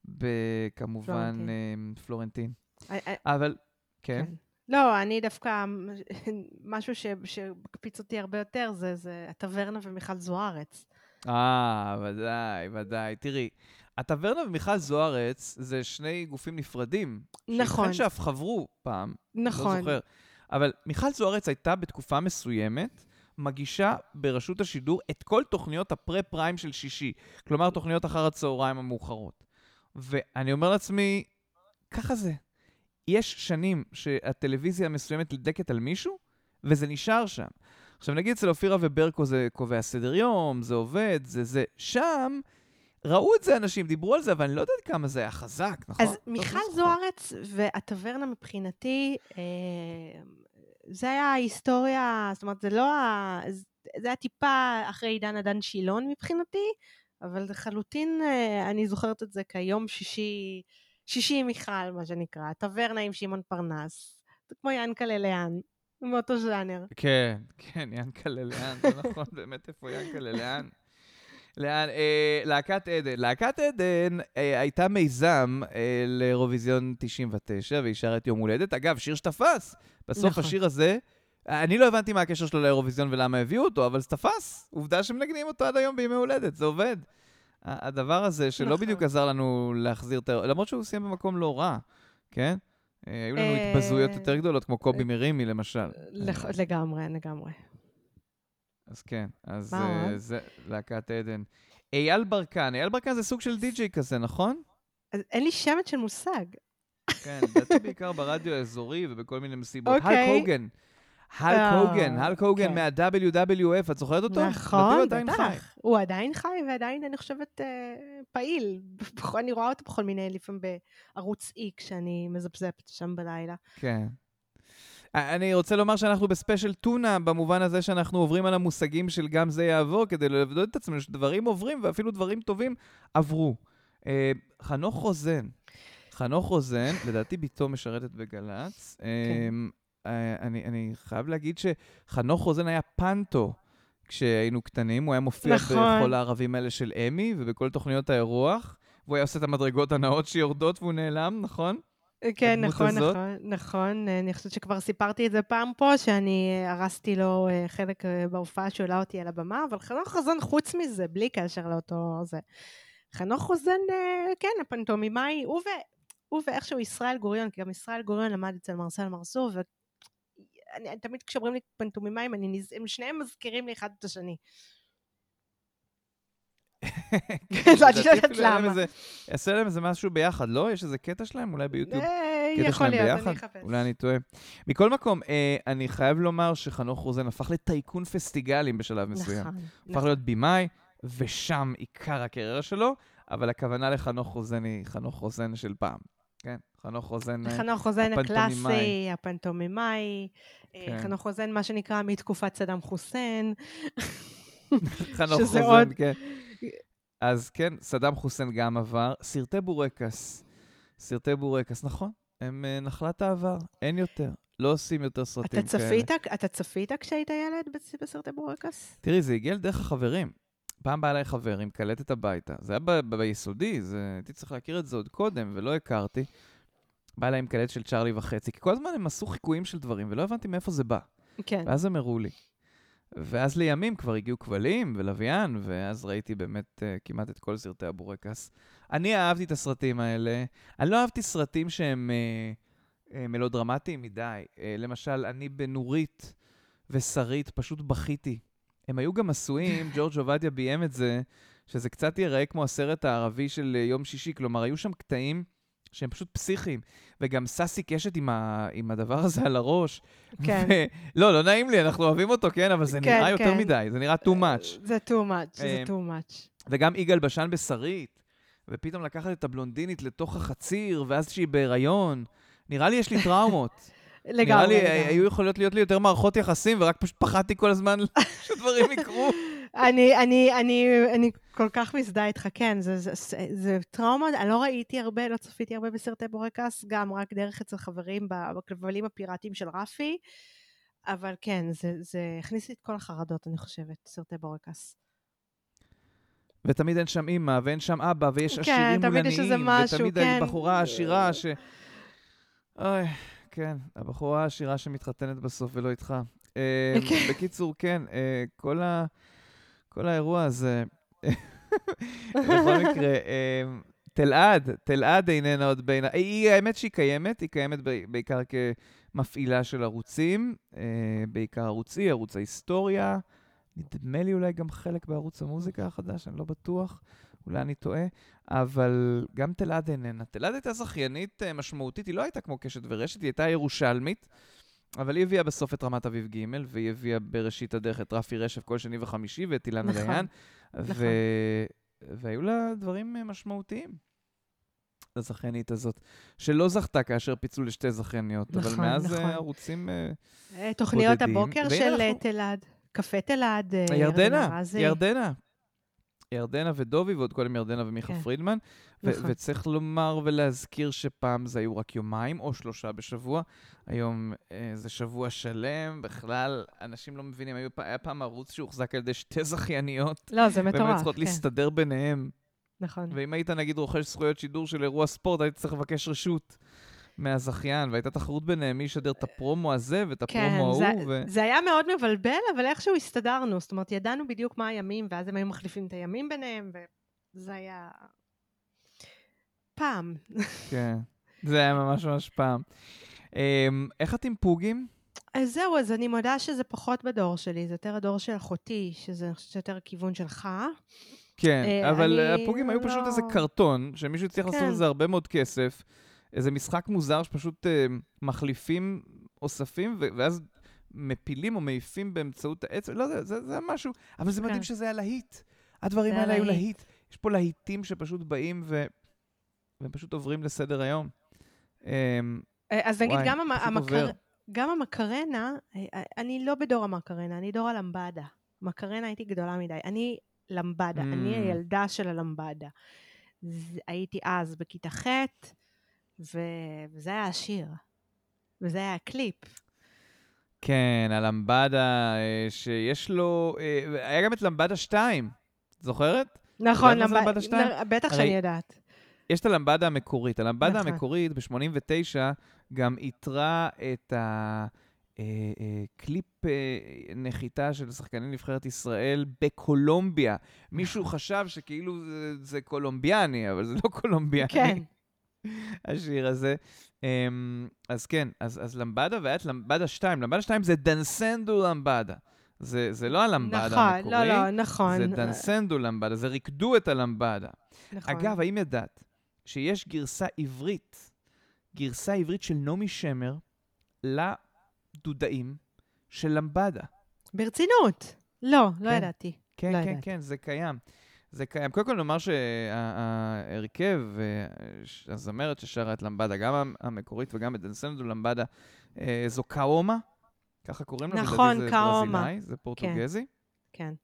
בכמובן פלורנטין. Uh, פלורנטין. I, I, אבל, כן. כן. לא, אני דווקא, משהו שקפיץ אותי הרבה יותר, זה, זה הטברנה ומיכל זוארץ. אה, ודאי, ודאי. תראי, הטברנה ומיכל זוארץ זה שני גופים נפרדים. נכון. שכן שאף חברו פעם. נכון. לא זוכר. אבל מיכל זוארץ הייתה בתקופה מסוימת, מגישה ברשות השידור את כל תוכניות הפרה-פריים של שישי. כלומר, תוכניות אחר הצהריים המאוחרות. ואני אומר לעצמי, ככה זה. יש שנים שהטלוויזיה מסוימת לדקת על מישהו, וזה נשאר שם. עכשיו נגיד אצל אופירה וברקו זה קובע סדר יום, זה עובד, זה זה. שם ראו את זה אנשים, דיברו על זה, אבל אני לא יודעת כמה זה היה חזק, נכון? אז מיכל זוארץ והטברנה מבחינתי, זה היה ההיסטוריה, זאת אומרת, זה לא ה... זה היה טיפה אחרי עידן עדן שילון מבחינתי, אבל לחלוטין אני זוכרת את זה כיום שישי, שישי עם מיכל, מה שנקרא, טברנה עם שמעון פרנס, זה כמו ינקלה לאן, מאותו ז'אנר. כן, כן, ינקלה לאן, זה נכון, באמת איפה ינקלה לאן. לאן, אה, להקת עדן. להקת עדן אה, הייתה מיזם אה, לאירוויזיון תשעים ותשע, והיא שרה את יום הולדת. אגב, שיר שתפס. בסוף נכון. השיר הזה, אני לא הבנתי מה הקשר שלו לאירוויזיון ולמה הביאו אותו, אבל זה תפס. עובדה שמנגנים אותו עד היום בימי הולדת, זה עובד. הדבר הזה שלא נכון. בדיוק עזר לנו להחזיר את... למרות שהוא סיים במקום לא רע, כן? אה, היו לנו התבזויות יותר גדולות, כמו קובי מרימי למשל. לח- לגמרי, לגמרי. אז כן, אז מה uh, עוד? זה להקת עדן. אייל ברקן, אייל ברקן זה סוג של די-ג'יי כזה, נכון? אז אין לי שמץ של מושג. כן, לדעתי בעיקר ברדיו האזורי ובכל מיני מסיבות. אוקיי. הלק הוגן. הלק אה, הוגן, הלק הוגן כן. מה-דאבליו דאבליו אף, את זוכרת אותו? לדעתי הוא נכון, עדיין חי. בטח. הוא עדיין חי ועדיין, אני חושבת, אה, פעיל. אני רואה אותו בכל מיני, לפעמים בערוץ אי, כשאני מזפזפת שם בלילה. כן. אני רוצה לומר שאנחנו בספיישל טונה, במובן הזה שאנחנו עוברים על המושגים של גם זה יעבור, כדי לבדוק את עצמנו שדברים עוברים, ואפילו דברים טובים עברו. אה, חנוך רוזן. חנוך רוזן, לדעתי ביתו משרתת בגלץ. אה, אה, אני, אני חייב להגיד שחנוך רוזן היה פנטו כשהיינו קטנים, הוא היה מופיע נכון. בכל הערבים האלה של אמי, ובכל תוכניות האירוח, והוא היה עושה את המדרגות הנאות שיורדות והוא נעלם, נכון? כן, הדמות נכון, הזאת. נכון, נכון. אני חושבת שכבר סיפרתי את זה פעם פה, שאני הרסתי לו אה, חלק אה, בהופעה שעולה אותי על הבמה, אבל חנוך רוזן חוץ מזה, בלי קשר לאותו זה. חנוך רוזן, אה, כן, הפנטומימאי, הוא, ו... הוא ואיכשהו ישראל גוריון, כי גם ישראל גוריון למד אצל מרסל מרסור, ואני תמיד כשאומרים לי פנטומימאים, אני נז... הם שניהם מזכירים לי אחד את השני. לא, אני לא יודעת למה. יעשה להם איזה משהו ביחד, לא? יש איזה קטע שלהם? אולי ביוטיוב? קטע יכול שלהם להיות, ביחד? אני אחפש. אולי אני טועה. מכל מקום, אני חייב לומר שחנוך רוזן הפך לטייקון פסטיגלים בשלב מסוים. נכון. הפך להיות בימאי, ושם עיקר הקריירה שלו, אבל הכוונה לחנוך רוזן היא חנוך רוזן של פעם. כן, חנוך רוזן חנוך רוזן הקלאסי, הפנטומימאי. הפנטומימאי, כן. חנוך רוזן מה שנקרא מתקופת סדאם חוסיין. חנוך שזה רוזן, עוד- כן. אז כן, סדאם חוסיין גם עבר. סרטי בורקס. סרטי בורקס, נכון. הם אה, נחלת העבר, אין יותר. לא עושים יותר סרטים אתה כאלה. צפית, אתה צפית כשהיית ילד בס- בסרטי בורקס? תראי, זה הגיע לדרך החברים. פעם בא אליי חבר עם קלטת הביתה. זה היה ב- ב- ביסודי, זה... הייתי צריך להכיר את זה עוד קודם, ולא הכרתי. בא אליי עם קלטת של צ'רלי וחצי, כי כל הזמן הם עשו חיקויים של דברים, ולא הבנתי מאיפה זה בא. כן. ואז הם הראו לי. ואז לימים כבר הגיעו כבלים ולוויין, ואז ראיתי באמת uh, כמעט את כל סרטי הבורקס. אני אהבתי את הסרטים האלה. אני לא אהבתי סרטים שהם uh, uh, מלודרמטיים מדי. Uh, למשל, אני בנורית ושרית פשוט בכיתי. הם היו גם עשויים, ג'ורג' עובדיה ביים את זה, שזה קצת ייראה כמו הסרט הערבי של uh, יום שישי. כלומר, היו שם קטעים שהם פשוט פסיכיים, וגם ססי קשת עם, ה, עם הדבר הזה על הראש. כן. ו... לא, לא נעים לי, אנחנו אוהבים אותו, כן, אבל זה כן, נראה יותר כן. מדי, זה נראה too much. זה too much, זה אה, too much. וגם יגאל בשן בשרית, ופתאום לקחת את הבלונדינית לתוך החציר, ואז שהיא בהיריון. נראה לי יש לי טראומות. נראה לגמרי, לי, לגמרי. היו יכולות להיות לי יותר מערכות יחסים, ורק פשוט פחדתי כל הזמן שדברים יקרו. אני, אני, אני, אני כל כך מזדהה איתך, כן, זה, זה, זה, זה טראומה, אני לא ראיתי הרבה, לא צפיתי הרבה בסרטי בורקס, גם רק דרך אצל חברים בכבלים הפיראטיים של רפי, אבל כן, זה, זה הכניס לי את כל החרדות, אני חושבת, סרטי בורקס. ותמיד אין שם אמא, ואין שם אבא, ויש כן, עשירים מול תמיד יש איזה עניים, משהו, ותמיד כן. הבחורה העשירה ש... אוי, כן, הבחורה העשירה שמתחתנת בסוף ולא איתך. אה, כן. בקיצור, כן, אה, כל ה... כל האירוע הזה... בכל מקרה, אה, תלעד, תלעד איננה עוד בין... היא, האמת שהיא קיימת, היא קיימת בעיקר כמפעילה של ערוצים, בעיקר ערוצי, ערוץ ההיסטוריה, נדמה לי אולי גם חלק בערוץ המוזיקה החדש, אני לא בטוח, אולי אני טועה, אבל גם תלעד איננה. תלעד הייתה זכיינית משמעותית, היא לא הייתה כמו קשת ורשת, היא הייתה ירושלמית, אבל היא הביאה בסוף את רמת אביב ג' והיא הביאה בראשית הדרך את רפי רשף כל שני וחמישי ואת אילנה נכון, דיין, נכון. ו... והיו לה דברים משמעותיים לזכיינית הזאת, שלא זכתה כאשר פיצלו לשתי זכייניות, נכון, אבל מאז נכון. ערוצים אה, תוכניות בודדים. הבוקר והנה של אנחנו- תלעד, קפה תלעד, אה, ירדנה, רזי. ירדנה. ירדנה ודובי, ועוד קודם ירדנה ומיכה כן. פרידמן. ו- נכון. וצריך לומר ולהזכיר שפעם זה היו רק יומיים או שלושה בשבוע. היום אה, זה שבוע שלם. בכלל, אנשים לא מבינים, היו, פ- היה פעם ערוץ שהוחזק על ידי שתי זכייניות. לא, זה והן היו מטורף, צריכות כן. להסתדר ביניהם. נכון. ואם היית נגיד רוכש זכויות שידור של אירוע ספורט, היית צריך לבקש רשות מהזכיין, והייתה תחרות ביניהם מי ישדר את הפרומו הזה ואת כן, הפרומו זה, ההוא. ו... זה היה מאוד מבלבל, אבל איכשהו הסתדרנו. זאת אומרת, ידענו בדיוק מה הימים, ואז הם היו מחליפים את הימים ביניהם, וזה היה... פעם. כן, זה היה ממש ממש פעם. אמ, איך את עם פוגים? אז זהו, אז אני מודה שזה פחות בדור שלי, זה יותר הדור של אחותי, שזה אני חושבת יותר הכיוון שלך. כן, אה, אבל אני הפוגים היו פשוט לא- איזה קרטון, שמישהו הצליח לעשות כן. לזה הרבה מאוד כסף, איזה משחק מוזר שפשוט אה, מחליפים אוספים, ו- ואז מפילים או מעיפים באמצעות העץ, לא יודע, זה, זה משהו, אבל זה מדהים כן. שזה היה להיט. הדברים זה האלה היו להיט. להיט. יש פה להיטים שפשוט באים ו... והם פשוט עוברים לסדר היום. אמ, אה, אז נגיד, וואי, גם, המ- פשוט המקר... עובר. גם המקרנה, אה, אני לא בדור המקרנה, אני דור הלמבדה. מקרנה הייתי גדולה מדי. אני למבדה, Mm. אני הילדה של הלמבדה. ז- הייתי אז בכיתה ח', ו... וזה היה השיר. וזה היה הקליפ. כן, הלמבדה, אה, שיש לו... אה, היה גם את למבדה שתיים, זוכרת? נכון, יודעת מה זה למב- למבדה שתיים? נ- בטח הרי- שאני יודעת. יש את הלמבדה המקורית. הלמבדה נכון. המקורית ב-שמונים ותשע גם איתרה את הקליפ נחיתה של שחקני נבחרת ישראל בקולומביה. מישהו חשב שכאילו זה, זה קולומביאני, אבל זה לא קולומביאני. כן. השיר הזה. אמ, אז כן, אז, אז למבדה והיה את למבדה שתיים. למבדה שתיים זה דנסנדו למבדה. זה, זה לא הלמבדה נכון, המקורי. לא, לא, נכון. זה דנסנדו למבדה, זה ריקדו את הלמבדה. נכון. אגב, האם ידעת שיש גרסה עברית, גרסה עברית של נעמי שמר לדודאים של למבדה? ברצינות. לא, לא כן. ידעתי. כן, לא כן, ידעתי. כן, זה קיים. זה קיים. קודם כל נאמר שההרכב, הזמרת ששרה את למבדה, גם המקורית וגם את דנסנדו למבדה, אה, זו קאומה, ככה קוראים לה, נכון, לדעתי זה קאומה. ברזילאי, זה פורטוגזי. כן.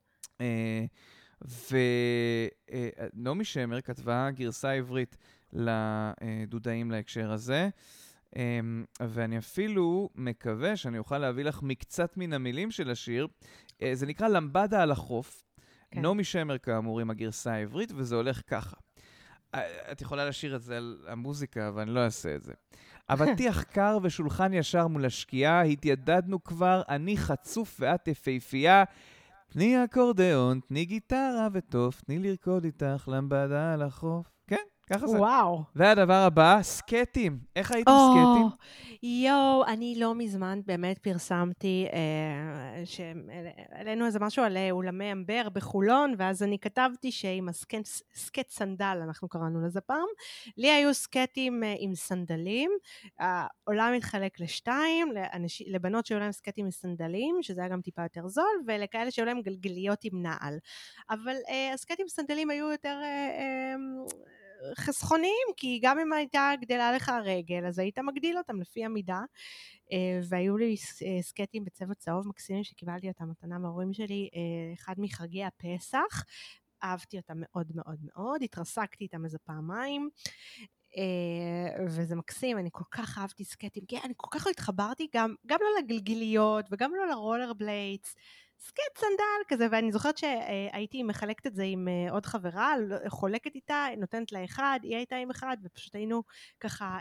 ונעמי שמר כתבה גרסה עברית לדודאים להקשר הזה, ואני אפילו מקווה שאני אוכל להביא לך מקצת מן המילים של השיר. זה נקרא למבדה על החוף. כן. נעמי שמר כאמור עם הגרסה העברית, וזה הולך ככה. את יכולה לשיר את זה על המוזיקה, אבל אני לא אעשה את זה. אבטיח קר ושולחן ישר מול השקיעה, התיידדנו כבר, אני חצוף ואת יפהפייה. תני אקורדיאון, תני גיטרה וטוף, תני לרקוד איתך למבדה על החוף. כן, ככה זה. וואו. והדבר הבא, סקטים. איך היית עם או, סקטים? יואו, אני לא מזמן באמת פרסמתי אה, שהעלינו איזה משהו על אה, אולמי אמבר בחולון, ואז אני כתבתי שעם הסקט, סקט סנדל, אנחנו קראנו לזה פעם, לי היו סקטים אה, עם סנדלים, העולם מתחלק לשתיים, לאנש, לבנות שהיו להם סקטים עם סנדלים, שזה היה גם טיפה יותר זול, ולכאלה שהיו להם גלגליות עם נעל. אבל אה, הסקטים עם סנדלים היו יותר... אה, אה, חסכוניים, כי גם אם הייתה גדלה לך הרגל, אז היית מגדיל אותם לפי המידה, והיו לי סקטים בצבע צהוב מקסימים שקיבלתי אותם מתנה מההורים שלי, אחד מחגי הפסח, אהבתי אותם מאוד מאוד מאוד, התרסקתי איתם איזה פעמיים, וזה מקסים, אני כל כך אהבתי סקטים, כי אני כל כך לא התחברתי גם, גם לא לגלגיליות וגם לא לרולר בליידס, סקט סנדל כזה, ואני זוכרת שהייתי מחלקת את זה עם עוד חברה, חולקת איתה, נותנת לה אחד, היא הייתה עם אחד, ופשוט היינו ככה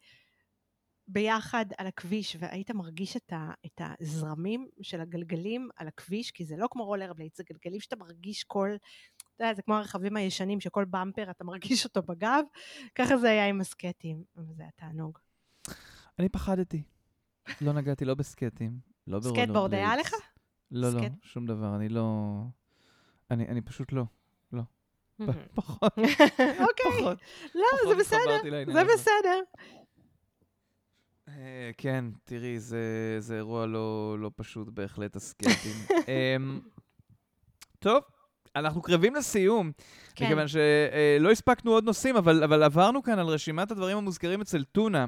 ביחד על הכביש, והיית מרגיש את, ה, את הזרמים של הגלגלים על הכביש, כי זה לא כמו רולר בליידס, זה גלגלים שאתה מרגיש כל... אתה יודע, זה כמו הרכבים הישנים, שכל במפר אתה מרגיש אותו בגב, ככה זה היה עם הסקטים, וזה היה תענוג. אני פחדתי. לא נגעתי לא בסקטים, לא ברולר בליידס. סקטבורד היה לך? לא, לא, שום דבר, אני לא... אני, אני פשוט לא, לא. פחות. אוקיי. לא, זה בסדר, זה בסדר. כן, תראי, זה אירוע לא פשוט בהחלט, הסקטים. טוב, אנחנו קרבים לסיום, מכיוון שלא הספקנו עוד נושאים, אבל עברנו כאן על רשימת הדברים המוזכרים אצל טונה,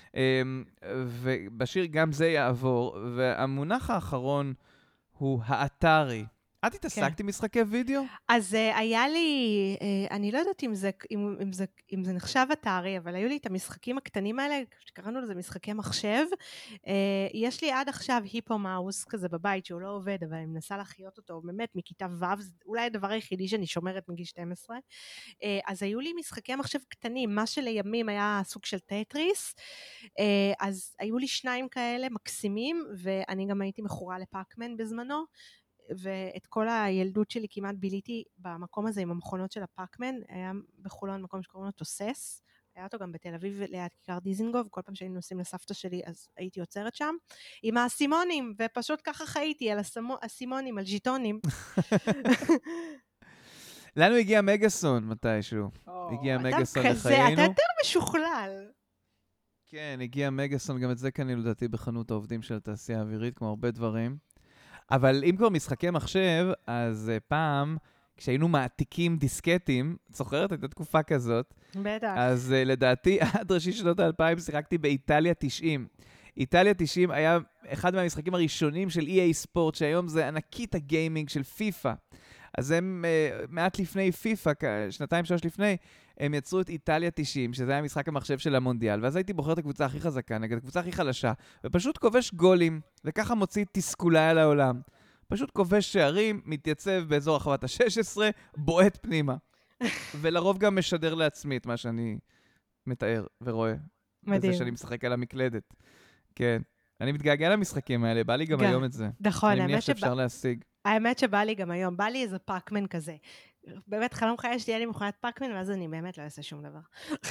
ובשיר גם זה יעבור, והמונח האחרון הוא האתרי. את התעסקת עם משחקי וידאו? אז היה לי, אני לא יודעת אם זה נחשב אתרי, אבל היו לי את המשחקים הקטנים האלה, שקראנו לזה משחקי מחשב. יש לי עד עכשיו היפו מאוס כזה בבית, שהוא לא עובד, אבל אני מנסה להחיות אותו באמת מכיתה ו', זה אולי הדבר היחידי שאני שומרת מגיל שתים עשרה. אז היו לי משחקי מחשב קטנים, מה שלימים היה סוג של טטריס, אז היו לי שניים כאלה מקסימים, ואני גם הייתי מכורה לפאקמן בזמנו, ואת כל הילדות שלי כמעט ביליתי במקום הזה עם המכונות של הפאקמן, היה בחולון מקום שקוראים לו תוסס, היה אותו גם בתל אביב ליד כיכר דיזינגוף, כל פעם שהיינו נוסעים לסבתא שלי אז הייתי יוצרת שם, עם האסימונים, ופשוט ככה חייתי על האסימונים, על ז'יטונים. לנו הגיע מגאסון מתישהו, הגיע מגאסון לחיינו. אתה יותר משוכלל. כן, הגיע מגאסון, גם את זה כאן לדעתי בחנות העובדים של התעשייה האווירית, כמו הרבה דברים. אבל אם כבר משחקי מחשב, אז uh, פעם, כשהיינו מעתיקים דיסקטים, זוכרת? הייתה תקופה כזאת. בטח. אז uh, לדעתי, עד ראשית שנות האלפיים, שיחקתי באיטליה תשעים. איטליה תשעים היה אחד מהמשחקים הראשונים של אי איי ספורט, שהיום זה ענקית הגיימינג של פיפה. אז הם uh, מעט לפני פיפה, שנתיים שלוש לפני, הם יצרו את איטליה תשעים, שזה היה משחק המחשב של המונדיאל, ואז הייתי בוחר את הקבוצה הכי חזקה, נגד הקבוצה הכי חלשה, ופשוט כובש גולים, וככה מוציא תסכולה על העולם. פשוט כובש שערים, מתייצב באזור החוות ה-שש עשרה, בועט פנימה. ולרוב גם משדר לעצמי את מה שאני מתאר ורואה. מדהים. בזה שאני משחק על המקלדת. כן. אני מתגעגע למשחקים האלה, בא לי גם היום את זה. נכון, אני מניח שאפשר להשיג. האמת שבא לי גם היום, בא לי איזה פאקמן כזה. באמת חלום חיי שתהיה לי מכונת פאקמן, ואז אני באמת לא אעשה שום דבר.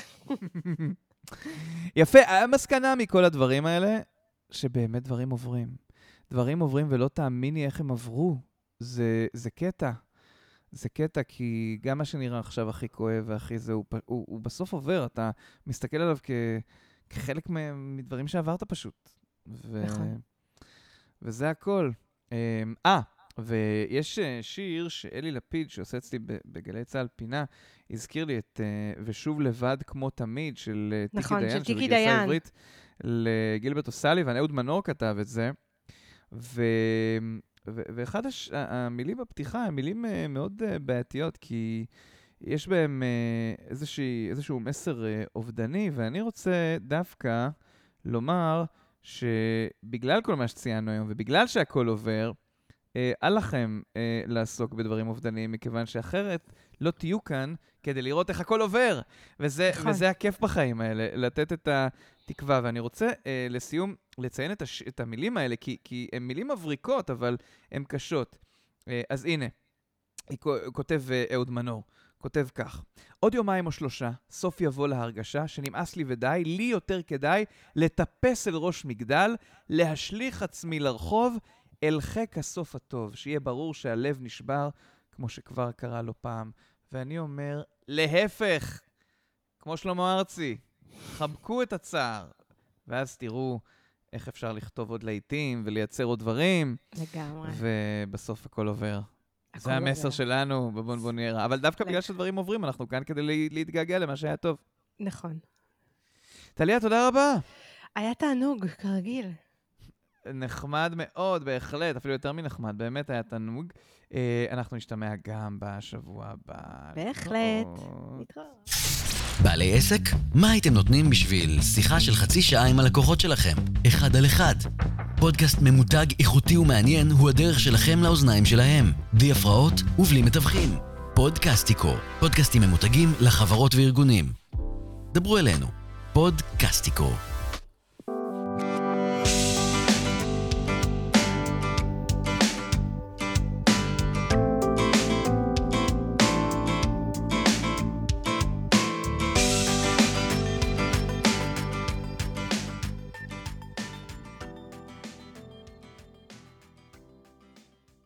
יפה, המסקנה מכל הדברים האלה, שבאמת דברים עוברים. דברים עוברים ולא תאמיני איך הם עברו. זה, זה קטע. זה קטע, כי גם מה שנראה עכשיו הכי כואב והכי זה, הוא, הוא, הוא בסוף עובר. אתה מסתכל עליו כ, כחלק מדברים שעברת פשוט. ו, נכון. וזה הכל. אה, ויש שיר שאלי לפיד, שעושה אצלי בגלי צהל פינה, הזכיר לי את ושוב לבד כמו תמיד, של נכון, טיקי דיין, של טיקי דיין. העברית, לגילברט אוסליבן, אהוד מנור כתב את זה, ו... ו... ואחד הש... המילים בפתיחה הם מילים מאוד בעייתיות, כי יש בהם איזושה... איזשהו מסר אובדני, ואני רוצה דווקא לומר שבגלל כל מה שציינו היום, ובגלל שהכל עובר, אל לכם לעסוק בדברים אובדניים, מכיוון שאחרת לא תהיו כאן כדי לראות איך הכל עובר. וזה, וזה הכיף בחיים האלה, לתת את התקווה. ואני רוצה לסיום לציין את, הש... את המילים האלה, כי, כי הן מילים מבריקות, אבל הן קשות. אז הנה, היא כותב אהוד מנור, כותב כך: עוד יומיים או שלושה, סוף יבוא להרגשה שנמאס לי ודי, לי יותר כדאי לטפס אל ראש מגדל, להשליך עצמי לרחוב, אל חק הסוף הטוב, שיהיה ברור שהלב נשבר, כמו שכבר קרה לו פעם. ואני אומר, להפך, כמו שלמה ארצי, חבקו את הצער, ואז תראו איך אפשר לכתוב עוד לעיתים ולייצר עוד דברים. לגמרי. ובסוף הכל עובר. זה המסר שלנו בבונבוניירה. אבל דווקא בגלל שדברים עוברים, אנחנו כאן כדי להתגעגע למה שהיה טוב. נכון. טליה, תודה רבה. היה תענוג, כרגיל. נחמד מאוד, בהחלט, אפילו יותר מנחמד, באמת היה תענוג. אנחנו נשתמע גם בשבוע הבא. בהחלט. להתראות. בעלי עסק? מה הייתם נותנים בשביל שיחה של חצי שעה עם הלקוחות שלכם? אחד על אחד. פודקאסט ממותג, איכותי ומעניין הוא הדרך שלכם לאוזניים שלהם. בלי הפרעות ובלי מתווכים. פודקאסטיקו. פודקאסטים ממותגים לחברות וארגונים. דברו אלינו. פודקאסטיקו.